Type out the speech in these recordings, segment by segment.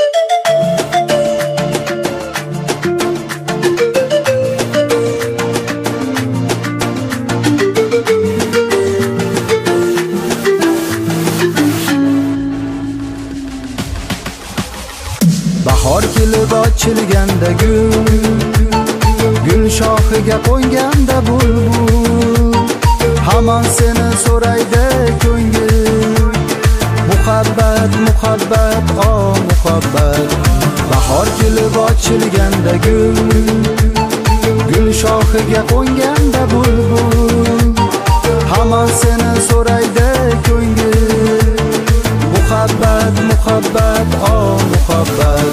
Bahor kelib ochilganda gul shoxiga qo'nganda bulbul hamon seni so'raydi ko'ngil. Muhabbat muhabbat muhabbat. Bahor kelib ochilganda gul shoxiga qo'nganda bulbul hamon seni so'raydi ko'ngil. Muhabbat muhabbat muhabbat.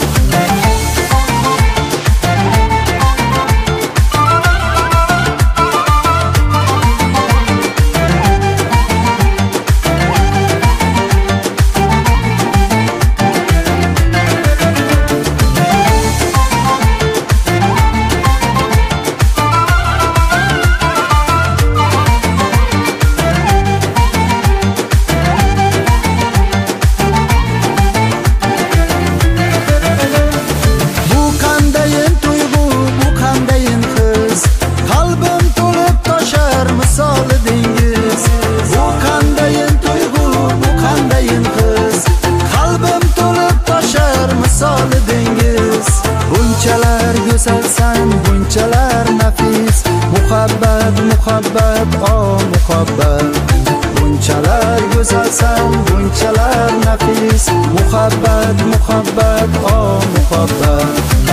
Bunchalar go'zalsan, bunchalar nafis. Muhabbat muhabbat muhabbat. Bunchalar go'zalsan, bunchalar nafis. Muhabbat muhabbat muhabbat.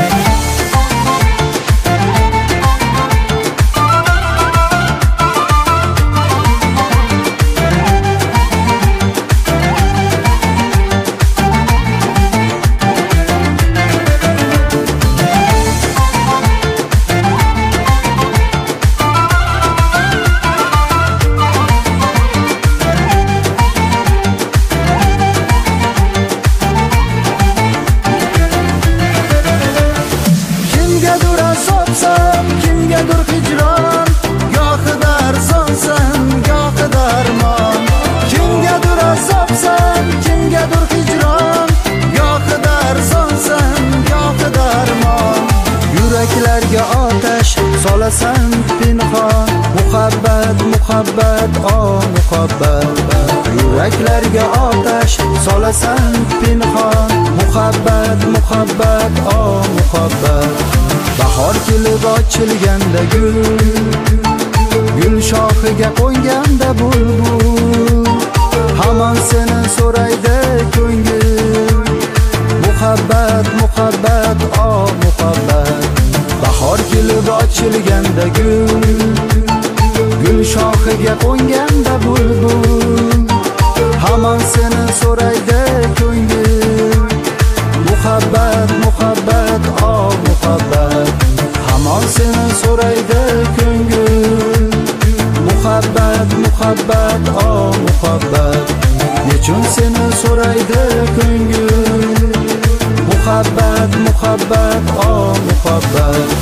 Kimgadir hijron, gohidar sonsan, gohidar darmon. Kimgadir azobsan, kimgadir hijron, gohidar sonsan, gohidar darmon. Yuraklarga otash solasan pinhon. Muhabbat muhabbat muhabbat. Yuraklarga otash solasan pinhon. Muhabbat muhabbat muhabbat. Bahor kelib ochilganda gul shoxiga qo'nganda bulbul hamon seni so'raydi ko'ngil. Muhabbat muhabbat muhabbat. Bahor kelib ochilganda gul shoxiga qo'nganda bulbul hamon seni so'raydi ko'ngil. Muhabbat muhabbat muhabbat. Hamon seni so'raydi ko'ngil. Muhabbat muhabbat muhabbat. Nechun seni so'raydi ko'ngil. Muhabbat muhabbat muhabbat.